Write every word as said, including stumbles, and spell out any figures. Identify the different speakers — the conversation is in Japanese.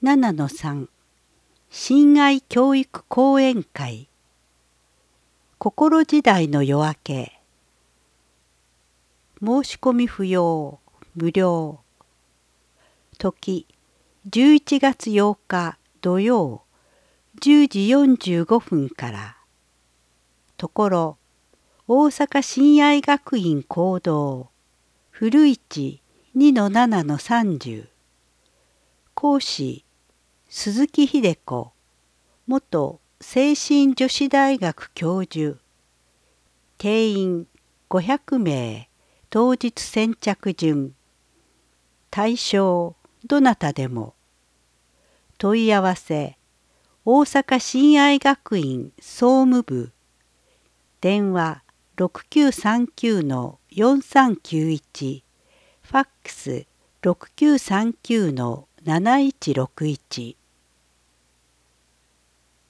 Speaker 1: ななのさん親愛教育講演会心時代の夜明け申し込み不要無料時じゅういちがつようか土曜じゅうじよんじゅうごふんからところ大阪親愛学院講堂古市 にのななのさんじゅう講師鈴木秀子元聖心女子大学教授定員ごひゃくめい当日先着順対象どなたでも問い合わせ大阪親愛学院総務部電話 ろくきゅうさんきゅうのよんさんきゅういち ファックス ろくきゅうさんきゅうのなないちろくいち